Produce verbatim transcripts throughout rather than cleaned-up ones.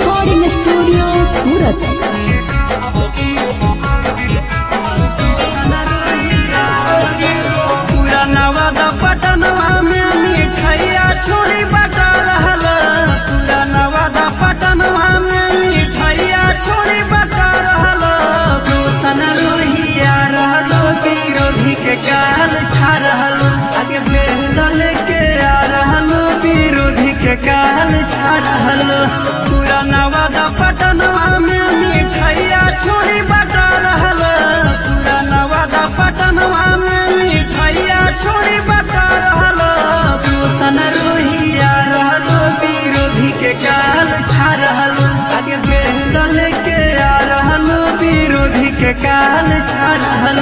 Recording studio सूरत। पुरानवा पटनवा में मिठाइया छोड़ी बटा रहल, पुरानवा पटनवा में मिठाइया छोड़ी बटा रहल। रोशन रोहिया रहलो विरोधी के काल छा रहल, आगे बेहल के आ रहलो विरोधी के काल छा रहल। पुरानवा पटनवा में मिठाइया छोड़ी बटा रहल, पुरानवा पटनवा में मिठाइया छोड़ी बता रहल। रोशन रोहिया रहलो विरोधी के काल छा रहल, आगे बेहल के आ रहलो विरोधी के काल छा रहल।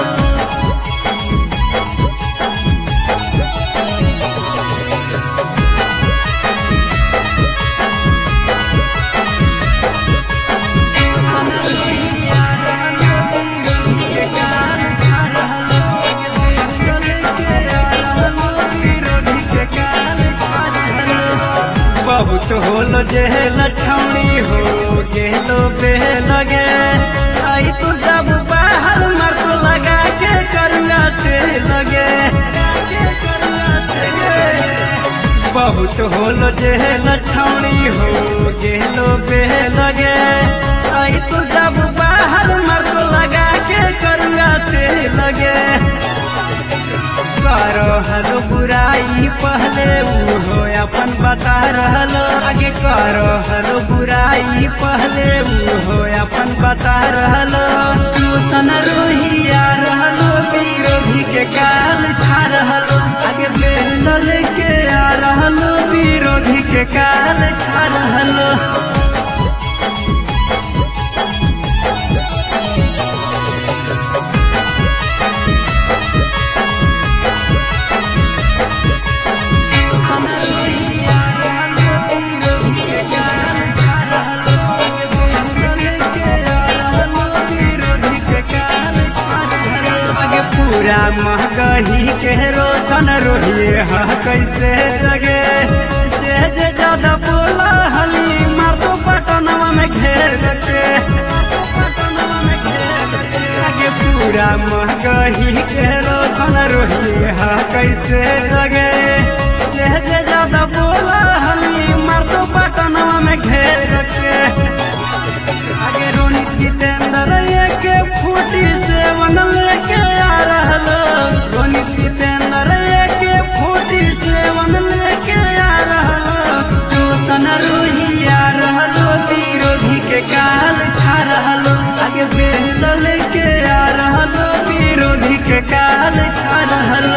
बहुत होल जेल छौड़ी हो गेलो बेल गे, आई तू जब बाहर मर तो लगा के करुआ ते लगे। बहुत होल जेल छौड़ी हो गेलो बेल गे, आई तू जब बाहर मर तो लगा के करुआ ते लगे। करो हलो बुराई पहले वो अपन बता रहलो, आगे करो हलो बुराई पहले वो अपन बता रहलो। रोशन रोहिया रहलो विरोधी के काल छा रहलो, आगे बेहल के आ रहलो विरोधी के काल छा रहलो। पूरा महगही के रोशन रोहिए हा कैसे लगे, जे जे ज्यादा बोला हली मार तो पटनवा में घेर के। आगे पूरा महगही के रोशन रोहिए हा कैसे लगे, जे जे ज्यादा बोला हली मार तो पटनवा में घेर के। आगे रोनी जितेंद्र के फूटी सेवन लेके आ रहल, रोनी जितेंद्र के फूटी सेवन लेके आ रहल। रोशन रोहिया रहलो विरोधी के काल छा रहल, आगे बेहल के आ रहलो विरोधी के काल छा रहल।